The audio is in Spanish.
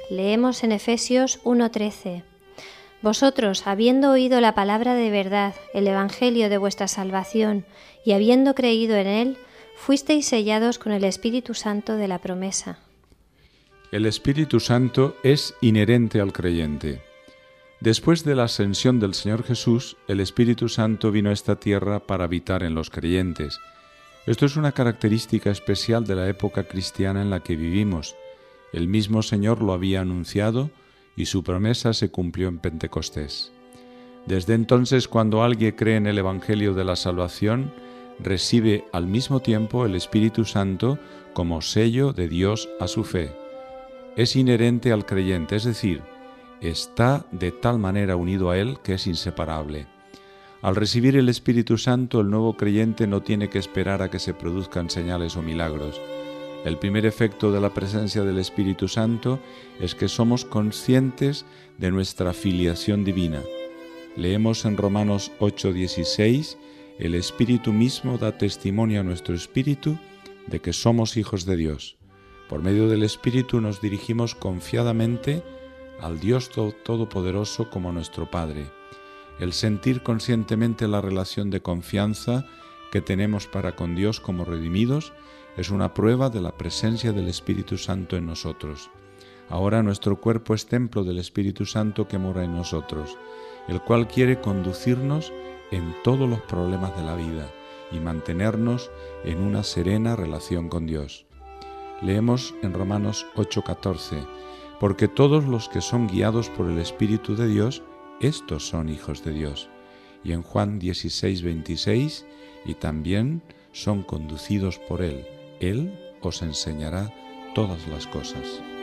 Leemos en Efesios 1:13. Vosotros, habiendo oído la palabra de verdad, el evangelio de vuestra salvación, y habiendo creído en él, fuisteis sellados con el Espíritu Santo de la promesa. El Espíritu Santo es inherente al creyente. Después de la ascensión del Señor Jesús, el Espíritu Santo vino a esta tierra para habitar en los creyentes. Esto es una característica especial de la época cristiana en la que vivimos. El mismo Señor lo había anunciado y su promesa se cumplió en Pentecostés. Desde entonces, cuando alguien cree en el Evangelio de la Salvación, recibe al mismo tiempo el Espíritu Santo como sello de Dios a su fe. Es inherente al creyente, es decir, está de tal manera unido a Él que es inseparable. Al recibir el Espíritu Santo, el nuevo creyente no tiene que esperar a que se produzcan señales o milagros. El primer efecto de la presencia del Espíritu Santo es que somos conscientes de nuestra filiación divina. Leemos en Romanos 8:16, el Espíritu mismo da testimonio a nuestro espíritu de que somos hijos de Dios. Por medio del Espíritu nos dirigimos confiadamente al Dios Todopoderoso como nuestro Padre. El sentir conscientemente la relación de confianza que tenemos para con Dios como redimidos es una prueba de la presencia del Espíritu Santo en nosotros. Ahora nuestro cuerpo es templo del Espíritu Santo que mora en nosotros, el cual quiere conducirnos en todos los problemas de la vida y mantenernos en una serena relación con Dios. Leemos en Romanos 8:14, porque todos los que son guiados por el Espíritu de Dios, estos son hijos de Dios. Y en Juan 16:26, y también son conducidos por Él. Él os enseñará todas las cosas.